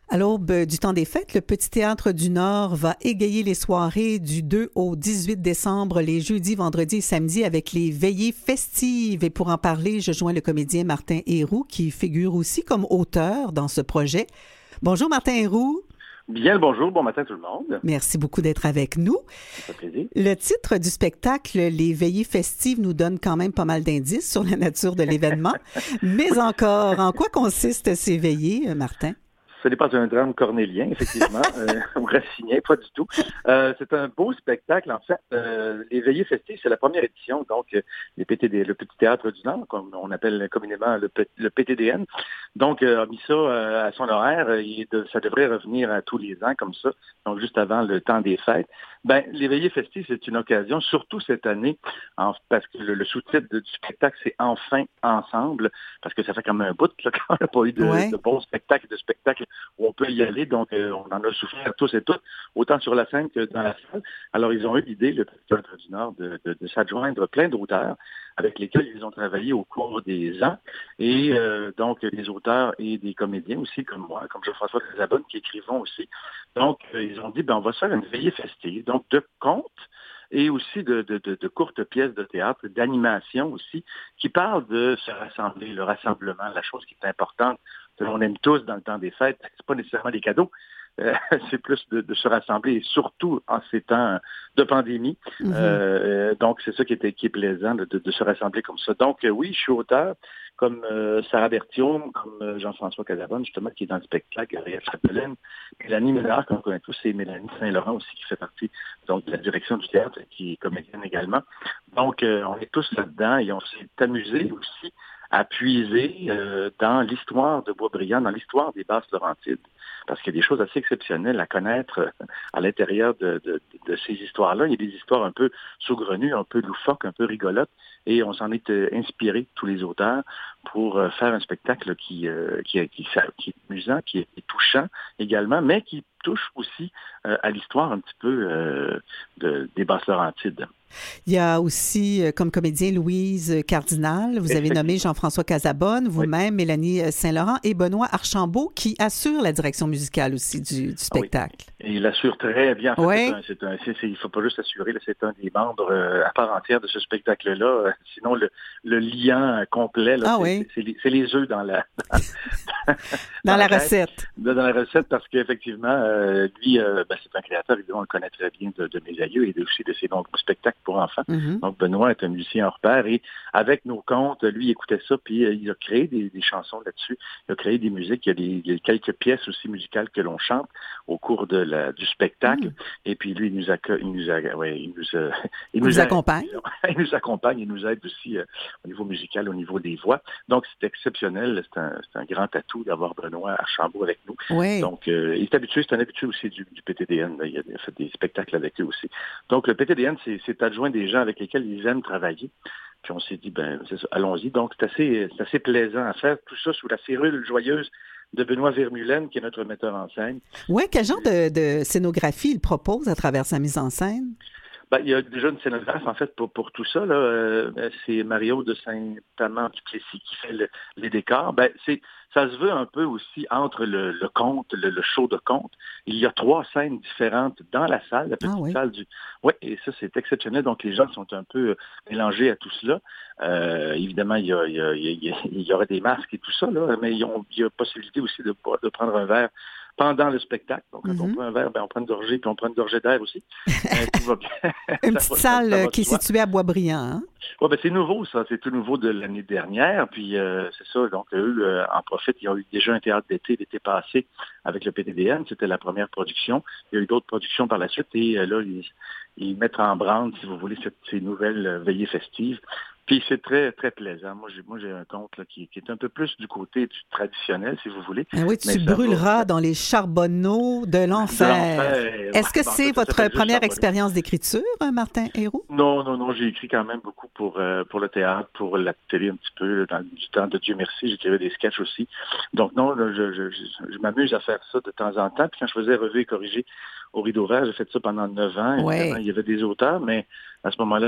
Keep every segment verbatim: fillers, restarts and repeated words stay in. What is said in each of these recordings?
À l'aube du temps des fêtes, le Petit Théâtre du Nord va égayer les soirées du deux au dix-huit décembre, les jeudis, vendredis et samedis avec les veillées festives. Et pour en parler, je joins le comédien Martin Héroux qui figure aussi comme auteur dans ce projet. Bonjour Martin Héroux. Bien le bonjour, bon matin tout le monde. Merci beaucoup d'être avec nous. Ça fait plaisir. Le titre du spectacle, Les veillées festives, nous donne quand même pas mal d'indices sur la nature de l'événement. Mais encore, en quoi consistent ces veillées, Martin? Ce n'est pas un drame cornélien, effectivement, euh, ou racinien, pas du tout. Euh, c'est un beau spectacle, en fait. Euh, les veillées festives, c'est la première édition, donc euh, les P T D, le Petit Théâtre du Nord, comme on appelle communément le, P- le P T D N. Donc, euh, a mis ça euh, à son horaire. Et de, ça devrait revenir à tous les ans, comme ça, donc juste avant le temps des fêtes. Ben, les veillées festives, c'est une occasion, surtout cette année, en, parce que le, le sous-titre de, du spectacle, c'est Enfin ensemble, parce que ça fait comme un bout là, qu'on n'a pas eu de, Ouais. de bons spectacles, de spectacles où on peut y aller. Donc, euh, on en a souffert tous et toutes, autant sur la scène que dans la salle. Alors, ils ont eu l'idée, le Petit Théâtre du Nord, de, de, de s'adjoindre plein d'auteurs avec lesquels ils ont travaillé au cours des ans. Et euh, donc, des auteurs et des comédiens aussi, comme moi, comme Jean-François Casabonne, qui écrivont aussi. Donc, euh, ils ont dit, ben, on va se faire une veillée festive, donc de contes et aussi de, de, de, de courtes pièces de théâtre, d'animation aussi, qui parlent de se rassembler, le rassemblement, la chose qui est importante, que l'on aime tous dans le temps des fêtes. C'est pas nécessairement des cadeaux, euh, c'est plus de, de se rassembler, et surtout en ces temps de pandémie. Mm-hmm. Euh, donc, c'est ça qui est, qui est plaisant, de, de, de se rassembler comme ça. Donc, euh, oui, je suis auteur, comme euh, Sarah Berthiaume, comme euh, Jean-François Casabonne, justement, qui est dans le spectacle, Ariel Chapelaine, Mélanie Ménard, qu'on connaît tous, et Mélanie Saint-Laurent aussi, qui fait partie donc, de la direction du théâtre, qui est comédienne également. Donc, euh, on est tous là-dedans et on s'est amusé aussi à puiser euh, dans l'histoire de Boisbriand, dans l'histoire des Basses-Laurentides, parce qu'il y a des choses assez exceptionnelles à connaître euh, à l'intérieur de, de, de ces histoires-là. Il y a des histoires un peu saugrenues, un peu loufoques, un peu rigolotes, et on s'en est euh, inspiré, tous les auteurs, pour euh, faire un spectacle qui, euh, qui, qui, qui est amusant, qui est, qui est touchant également, mais qui touche aussi euh, à l'histoire un petit peu euh, de, des Basses-Laurentides. Il y a aussi, euh, comme comédien, Louise Cardinal. Vous avez nommé Jean-François Casabonne, vous-même, oui. Mélanie Saint-Laurent et Benoît Archambault, qui assure la direction musicale aussi du, du spectacle. Ah oui. Et il assure très bien. En fait, oui. c'est un, c'est un, c'est, il ne faut pas juste assurer, là, c'est un des membres euh, à part entière de ce spectacle-là. Euh, sinon, le, le liant complet, là, ah c'est, oui. c'est, c'est, les, c'est les œufs dans la... dans, dans la recette. Dans la recette, parce qu'effectivement, euh, lui, euh, ben, c'est un créateur, évidemment, on le connaît très bien de, de mes aïeux et aussi de ses nombreux spectacles pour enfants. Mm-hmm. Donc, Benoît est un musicien hors pair et avec nos contes, lui, il écoutait ça, puis euh, il a créé des, des chansons là-dessus. Il a créé des musiques. Il y a, des, il y a quelques pièces aussi musicales que l'on chante au cours de la, du spectacle. Mm. Et puis, lui, il nous, acc- il nous, a, ouais, il nous, euh, il nous, nous accompagne. Il nous accompagne, il nous aide aussi euh, au niveau musical, au niveau des voix. Donc, c'est exceptionnel. C'est un, c'est un grand atout d'avoir Benoît Archambault avec nous. Oui. Donc, euh, il est habitué, c'est un habitué aussi du, du P T D N. Là. Il a fait des spectacles avec eux aussi. Donc, le P T D N, c'est, c'est adjoint des gens avec lesquels ils aiment travailler. Puis on s'est dit, ben, c'est ça, allons-y. Donc, c'est assez, c'est assez plaisant à faire. Tout ça sous la férule joyeuse de Benoît Vermeulen, qui est notre metteur en scène. Oui, quel genre de, de scénographie il propose à travers sa mise en scène? Ben, il y a déjà une scénographe, en fait, pour, pour tout ça. Là. Euh, c'est Mario de Saint-Amand-du-Plessis qui fait le, les décors. Ben, c'est, ça se veut un peu aussi entre le, le conte, le, le show de conte. Il y a trois scènes différentes dans la salle, la petite ah, oui. salle du... Oui, et ça, c'est exceptionnel. Donc, les gens sont un peu mélangés à tout cela. Euh, évidemment, il y, a, il, y a, il, y a, il y aura des masques et tout ça, là, mais ils ont, il y a possibilité aussi de, de prendre un verre pendant le spectacle. Donc, quand mm-hmm. on prend un verre, ben, on prend une gorgée, puis on prend une gorgée d'air aussi. Euh, tout va bien. Une petite va, salle ça, ça qui est située à Boisbriand. Hein? Oui, ben, c'est nouveau, ça. C'est tout nouveau de l'année dernière. Puis, euh, c'est ça. Donc, eux euh, en profitent. Ils ont eu déjà un théâtre d'été l'été passé avec le P T D N. C'était la première production. Il y a eu d'autres productions par la suite. Et euh, là, ils, ils mettent en branle, si vous voulez, cette, ces nouvelles euh, veillées festives. Puis c'est très, très plaisant. Moi, j'ai, moi, j'ai un conte là, qui, qui est un peu plus du côté du traditionnel, si vous voulez. Ah oui, tu brûleras va, dans les charbonneaux de l'enfer. De l'enfer. Est-ce que bon, c'est ça, votre ça première expérience d'écriture, Martin Héroux? Non, non, non. J'ai écrit quand même beaucoup pour, euh, pour le théâtre, pour la télé un petit peu. Dans du temps de Dieu merci, j'écrivais des sketchs aussi. Donc non, là, je, je, je, je m'amuse à faire ça de temps en temps. Puis quand je faisais Revue et corrigé au Rideau Vert, j'ai fait ça pendant neuf ans. Ouais. Il y avait des auteurs, mais à ce moment-là, nous,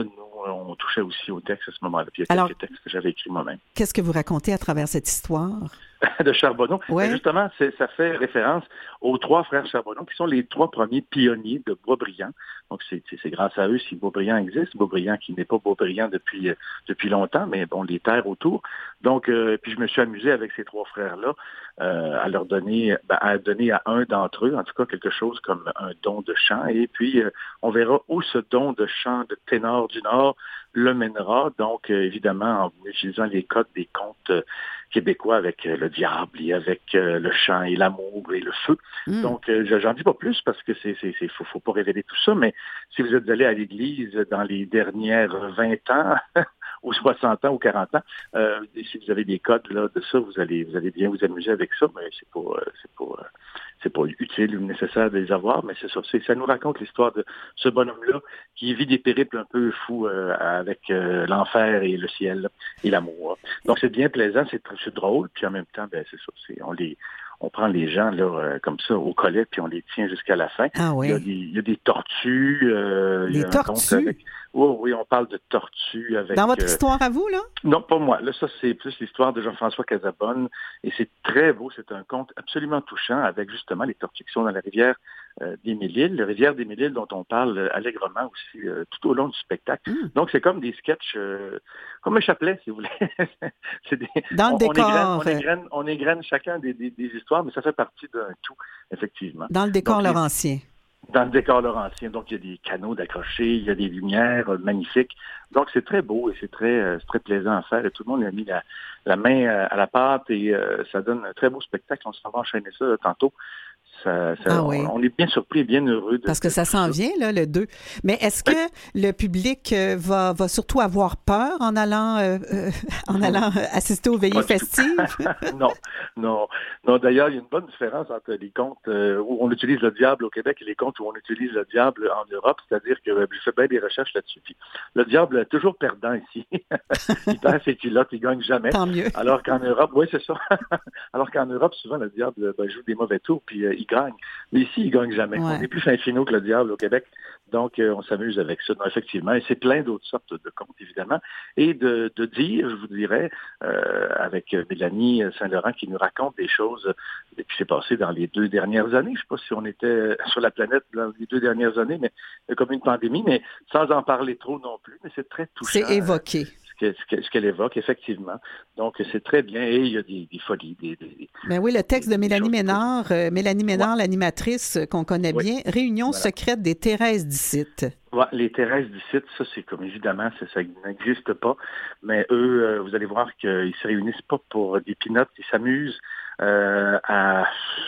on touchait aussi au texte à ce moment-là. Puis il y a Alors, quelques textes que j'avais écrits moi-même. Qu'est-ce que vous racontez à travers cette histoire? De Charbonneau. Ouais. Ben justement, c'est, ça fait référence aux trois frères Charbonneau, qui sont les trois premiers pionniers de Boisbriand. Donc, c'est, c'est, c'est grâce à eux si Boisbriand existe. Boisbriand qui n'est pas Boisbriand depuis, euh, depuis longtemps, mais bon, les terres autour. Donc, euh, puis je me suis amusé avec ces trois frères-là euh, à leur donner, ben, à donner à un d'entre eux, en tout cas, quelque chose comme un don de chant. Et puis, euh, on verra où ce don de chant de ténor du Nord le mènera. Donc, euh, évidemment, en utilisant les codes des contes euh, québécois avec euh, le diable et avec euh, le chant et l'amour et le feu. Mm. Donc, euh, j'en dis pas plus parce que c'est, c'est, c'est faut, faut pas révéler tout ça, mais si vous êtes allé à l'église dans les dernières vingt ans, ou soixante ans ou quarante ans, euh, si vous avez des codes là, de ça, vous allez, vous allez bien vous amuser avec ça, mais c'est pas, euh, c'est pas, euh, c'est pas utile ou nécessaire de les avoir, mais c'est ça. C'est, ça nous raconte l'histoire de ce bonhomme-là qui vit des périples un peu fous euh, avec euh, l'enfer et le ciel et l'amour. Donc c'est bien plaisant, c'est, c'est drôle, puis en même temps, ben c'est ça. C'est, on les On prend les gens là euh, comme ça au collet, puis on les tient jusqu'à la fin. Ah oui. Il y a des, il y a des tortues. Euh, des tortues? Avec... Oh, oui, on parle de tortues avec... Dans votre euh... histoire à vous, là? Non, pas moi. Là, ça, c'est plus l'histoire de Jean-François Casabonne. Et c'est très beau. C'est un conte absolument touchant avec justement les tortues qui sont dans la rivière euh, d'Émile-Île. La rivière d'Émile-Île dont on parle euh, allègrement aussi euh, tout au long du spectacle. Mm. Donc, c'est comme des sketchs, euh, comme un chapelet, si vous voulez. c'est des... Dans le on, décor. On égrène, on, égrène, on égrène chacun des, des, des histoires, mais ça fait partie d'un tout, effectivement. Dans le décor Donc, laurentien. Dans le décor laurentien. Donc, il y a des canaux d'accrocher, il y a des lumières euh, magnifiques. Donc, c'est très beau et c'est très, euh, c'est très plaisant à faire. Et tout le monde a mis la, la main euh, à la pâte et euh, ça donne un très beau spectacle. On s'en va enchaîner ça euh, tantôt. Ça, ça, ah oui. on, on est bien surpris et bien heureux. De, Parce que de ça s'en ça. vient, là, le deux. Mais est-ce que oui. le public va, va surtout avoir peur en allant, euh, euh, en allant assister aux veillées festives? non, non. Non, d'ailleurs, il y a une bonne différence entre les contes euh, où on utilise le diable au Québec et les contes où on utilise le diable en Europe. C'est-à-dire que euh, je fais bien des recherches là-dessus. Puis, le diable est toujours perdant ici. Il perd ses culottes, il gagne jamais. Tant mieux. Alors qu'en Europe, oui, c'est ça. Alors qu'en Europe, souvent, le diable ben, joue des mauvais tours, puis euh, il gagne. Mais ici, il gagne jamais. Ouais. On est plus fin finaux que le diable au Québec. Donc, euh, on s'amuse avec ça, non, effectivement. Et c'est plein d'autres sortes de contes, évidemment. Et de, de dire, je vous dirais, euh, avec Mélanie Saint-Laurent qui nous raconte des choses qui s'est passé dans les deux dernières années. Je ne sais pas si on était sur la planète dans les deux dernières années, mais comme une pandémie, mais sans en parler trop non plus. Mais c'est très touchant. C'est évoqué. Ce, que, ce qu'elle évoque, effectivement. Donc, c'est très bien. Et il y a des, des folies. Des, des, ben oui, le texte de Mélanie Ménard, euh, Mélanie Ménard, ouais. l'animatrice euh, qu'on connaît oui. bien, Réunion voilà. secrète des Thérèses d'ici. Ouais, les Thérèses d'ici, ça, c'est comme évidemment, ça, ça n'existe pas. Mais eux, euh, vous allez voir qu'ils se réunissent pas pour des pinottes. Ils s'amusent euh, à,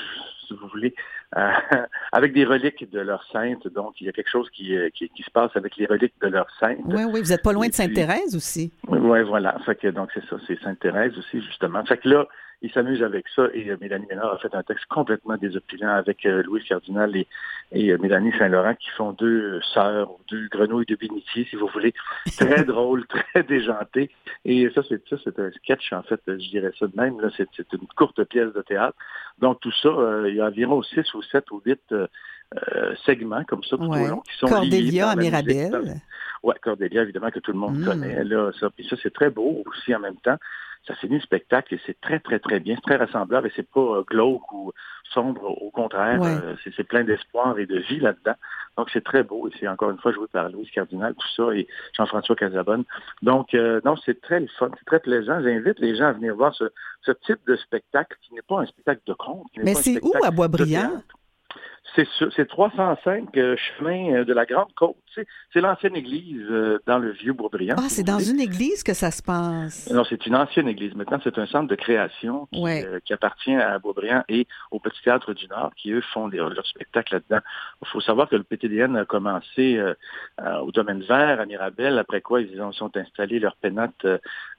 si vous voulez, euh, avec des reliques de leur sainte. Donc, il y a quelque chose qui, qui, qui se passe avec les reliques de leur sainte. Oui, oui, vous n'êtes pas loin Et de Sainte-Thérèse puis, aussi. Oui, ouais, voilà. Fait que, donc, c'est ça, c'est Sainte-Thérèse aussi, justement. Fait que là, ils s'amusent avec ça et euh, Mélanie Ménard a fait un texte complètement désopilant avec euh, Louise Cardinal et, et euh, Mélanie Saint-Laurent qui font deux sœurs, deux grenouilles de bénitier, si vous voulez. Très drôle, très déjanté. Et ça, c'est ça, c'est un sketch, en fait, je dirais ça de même. Là, c'est, c'est une courte pièce de théâtre. Donc, tout ça, euh, il y a environ six ou sept ou huit euh, euh, segments comme ça tout ouais. au long qui sont Cordélia à Mirabel. Oui, Cordélia, évidemment, que tout le monde mmh. connaît. Là, ça. Puis ça, c'est très beau aussi en même temps. Ça finit le spectacle et c'est très, très, très bien. C'est très rassembleur et c'est pas euh, glauque ou sombre. Au contraire, ouais. euh, c'est, c'est plein d'espoir et de vie là-dedans. Donc, c'est très beau et c'est encore une fois joué par Louise Cardinal, tout ça, et Jean-François Casabonne. Donc, euh, non, c'est très le fun, c'est très plaisant. J'invite les gens à venir voir ce, ce type de spectacle qui n'est pas un spectacle de conte. Mais pas c'est un où à Boisbriand? C'est, c'est trois cent cinq euh, chemin de la Grande Côte. C'est, c'est l'ancienne église euh, dans le vieux Boisbriand. Ah, si c'est dans voulez. Une église que ça se passe? Non, c'est une ancienne église. Maintenant, c'est un centre de création qui, ouais. euh, qui appartient à Boisbriand et au Petit Théâtre du Nord, qui, eux, font des, leurs spectacles là-dedans. Il faut savoir que le P T D N a commencé euh, euh, au Domaine Vert, à Mirabel, après quoi ils ont, sont installés leur pénate euh,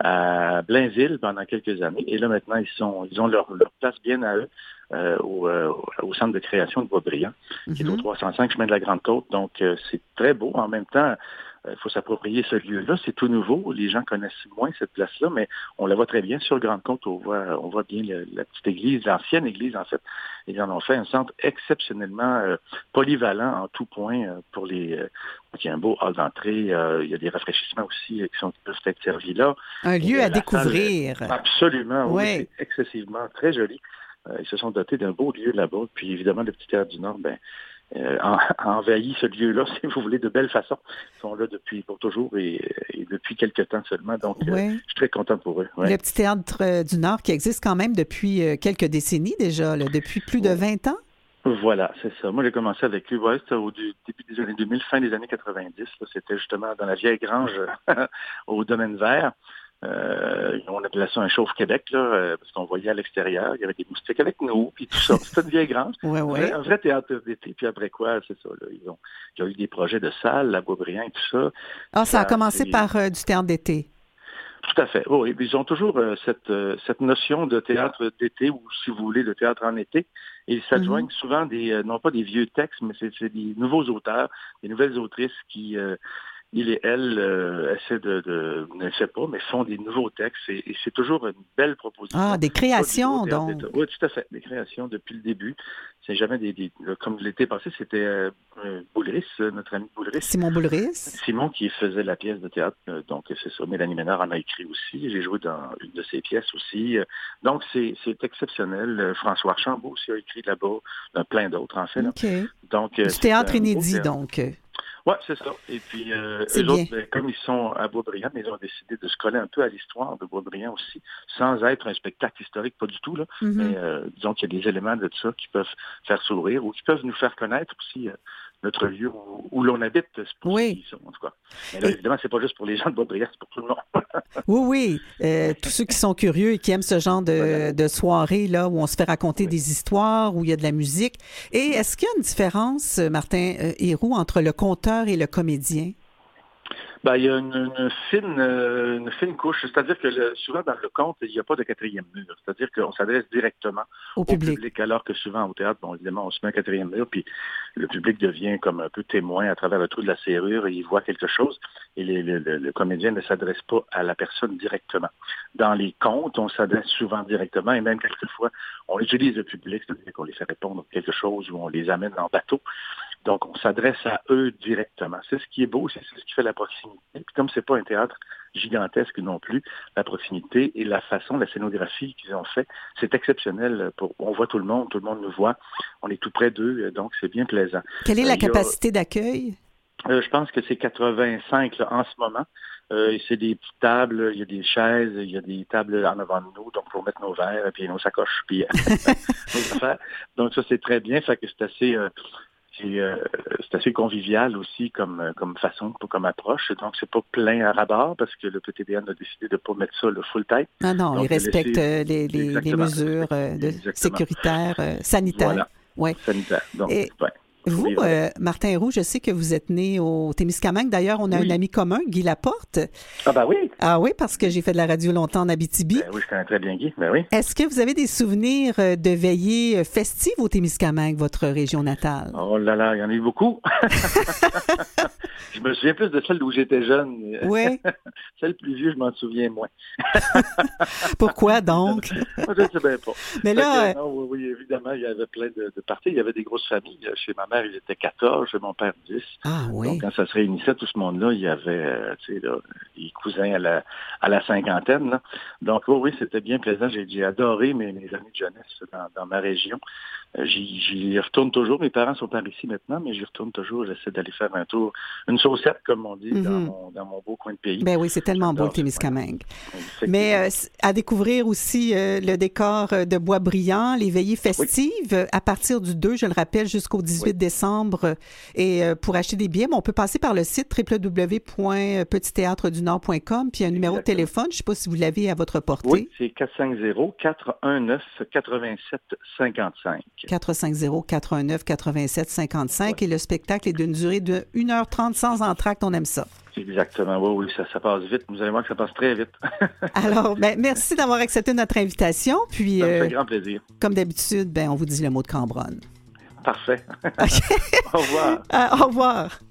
à Blainville pendant quelques années. Et là, maintenant, ils, sont, ils ont leur, leur place bien à eux. Euh, au, euh, au centre de création de Boisbriand, mm-hmm. qui est au trois cent cinq chemin de la Grande Côte. Donc, euh, c'est très beau. En même temps, il faut s'approprier ce lieu-là. C'est tout nouveau. Les gens connaissent moins cette place-là, mais on la voit très bien sur Grande-Côte. On voit, on voit bien le, la petite église, l'ancienne église, en fait. Ils en ont fait un centre exceptionnellement euh, polyvalent en tout point euh, pour les... Euh, il y a un beau hall d'entrée. Euh, il y a des rafraîchissements aussi euh, qui, sont, qui peuvent être servis là. Un lieu à découvrir. Salle, absolument. Ouais. Oui, c'est excessivement très joli. Euh, ils se sont dotés d'un beau lieu là-bas. Puis évidemment, le Petit Théâtre du Nord, ben, euh, a, a envahi ce lieu-là, si vous voulez, de belle façon. Ils sont là depuis pour toujours et, et depuis quelques temps seulement. Donc, ouais. euh, je suis très content pour eux. Ouais. Le Petit Théâtre euh, du Nord qui existe quand même depuis euh, quelques décennies déjà, là, depuis plus de vingt ans. Voilà, c'est ça. Moi, j'ai commencé avec lui, ouais, c'était au du, début des années deux mille, fin des années quatre-vingt-dix. Là, c'était justement dans la vieille grange au Domaine Vert. Euh, on appelait ça un Chauffe-Québec, là, euh, parce qu'on voyait à l'extérieur, il y avait des moustiques avec nous, puis tout ça. C'était une vieille grange. ouais, ouais. Un vrai théâtre d'été. Puis après quoi, c'est ça. Là, ils ont, il y a eu des projets de salles, la Boisbriand et tout ça. Ah, ça, ça a commencé c'est... par euh, du théâtre d'été. Tout à fait. Oh, et puis ils ont toujours euh, cette, euh, cette notion de théâtre d'été, ou si vous voulez, de théâtre en été. Et ils s'adjoignent mm-hmm. souvent des, euh, non pas des vieux textes, mais c'est, c'est des nouveaux auteurs, des nouvelles autrices qui, euh, ils et elles, euh, essaient de, de, ne sais pas, mais font des nouveaux textes. Et, et c'est toujours une belle proposition. Ah, des créations, donc. D'état. Oui, tout à fait. Des créations depuis le début. C'est jamais des, des comme l'été passé, c'était euh, Boulris, notre ami Boulris. Simon Boulris. Simon qui faisait la pièce de théâtre. Euh, donc, c'est ça. Mélanie Ménard en a écrit aussi. J'ai joué dans une de ses pièces aussi. Donc, c'est, c'est exceptionnel. François Archambault aussi a écrit là-bas. Plein d'autres, en fait. Là. OK. Donc, du théâtre inédit, donc. Oui, c'est ça. Et puis, euh, eux autres, ben, comme ils sont à Boisbriand, ils ont décidé de se coller un peu à l'histoire de Boisbriand aussi, sans être un spectacle historique, pas du tout, là. Mm-hmm. Mais euh, disons qu'il y a des éléments de ça qui peuvent faire sourire ou qui peuvent nous faire connaître aussi euh, notre lieu où, où l'on habite. C'est pour oui. Ceux qui sont, en tout cas. Mais là, et... évidemment, c'est pas juste pour les gens de Boisbriand, c'est pour tout le monde. oui, oui. Euh, tous ceux qui sont curieux et qui aiment ce genre de, voilà. de soirée là, où on se fait raconter oui. des histoires, où il y a de la musique. Et est-ce qu'il y a une différence, Martin euh, Héroux, entre le conteur et le comédien? Ben, il y a une, une fine euh, une fine couche, c'est-à-dire que le, souvent dans le conte, il n'y a pas de quatrième mur, c'est-à-dire qu'on s'adresse directement au, au public. public, alors que souvent au théâtre, bon, évidemment, on se met un quatrième mur, puis le public devient comme un peu témoin à travers le trou de la serrure, et il voit quelque chose, et les, le, le, le comédien ne s'adresse pas à la personne directement. Dans les contes, on s'adresse souvent directement, et même quelquefois, on utilise le public, c'est-à-dire qu'on les fait répondre à quelque chose, ou on les amène en bateau. Donc, on s'adresse à eux directement. C'est ce qui est beau, c'est ce qui fait la proximité. Puis comme c'est pas un théâtre gigantesque non plus, la proximité et la façon, la scénographie qu'ils ont fait, c'est exceptionnel. Pour, on voit tout le monde, tout le monde nous voit. On est tout près d'eux, donc c'est bien plaisant. Quelle est la euh, capacité a, d'accueil? Euh, je pense que c'est quatre-vingt-cinq là, en ce moment. Euh, c'est des petites tables, il y a des chaises, il y a des tables en avant de nous, donc pour mettre nos verres, puis nos sacoches, puis nos affaires. Donc ça, c'est très bien. Fait que c'est assez... Euh, C'est, euh, c'est assez convivial aussi comme, comme façon, comme approche. Donc, c'est pas plein à rabat parce que le P T D N a décidé de ne pas mettre ça le full tête. Ah non, donc, il respecte laisser... les, les, les mesures euh, de sécuritaires, euh, sanitaires. Voilà, ouais. sanitaires. Donc, Et... ouais. Vous, euh, Martin Héroux, je sais que vous êtes né au Témiscamingue. D'ailleurs, on a oui. un ami commun, Guy Laporte. Ah ben oui. Ah oui, parce que j'ai fait de la radio longtemps en Abitibi. Ben oui, je connais très bien Guy. Ben oui. Est-ce que vous avez des souvenirs de veillées festives au Témiscamingue, votre région natale? Oh là là, il y en a eu beaucoup. Je me souviens plus de celle où j'étais jeune. Oui. Celle plus vieux, je m'en souviens moins. Pourquoi donc? Je ne sais bien pas. Mais là, que, non, oui, oui, évidemment, il y avait plein de, de parties. Il y avait des grosses familles. Chez ma mère, il était quatorze, chez mon père, dix. Ah oui. Donc, quand ça se réunissait, tout ce monde-là, il y avait, euh, tu sais, là, les cousins à la, à la cinquantaine. Là. Donc, oui, oui, c'était bien plaisant. J'ai, j'ai adoré mes, mes années de jeunesse dans, dans ma région. Euh, j'y, j'y retourne toujours. Mes parents sont par ici maintenant, mais j'y retourne toujours. J'essaie d'aller faire un tour, une saucette, comme on dit, mm-hmm. dans, mon, dans mon beau coin de pays. Ben oui, c'est tellement J'adore beau, le Témiscamingue. Mais euh, à découvrir aussi euh, le décor de Boisbriand, les veillées festives, oui. à partir du deux, je le rappelle, jusqu'au dix-huit oui. décembre. Et euh, pour acheter des billets, on peut passer par le site w w w point petit théâtre du nord point com, puis un numéro Exactement. de téléphone, je ne sais pas si vous l'avez à votre portée. Oui, c'est quatre cinq zéro, quatre un neuf, quatre-vingt-sept cinquante-cinq. quatre cinq zéro, quatre un neuf, quatre-vingt-sept cinquante-cinq. Oui. Et le spectacle est d'une durée de une heure trente sans entracte. On aime ça. Exactement. Oui, oui, ça, ça passe vite. Vous allez voir que ça passe très vite. Alors, ben, merci d'avoir accepté notre invitation. Puis, ça me fait euh, grand plaisir. Comme d'habitude, ben, on vous dit le mot de Cambronne. Parfait. Okay. Au revoir. Euh, au revoir.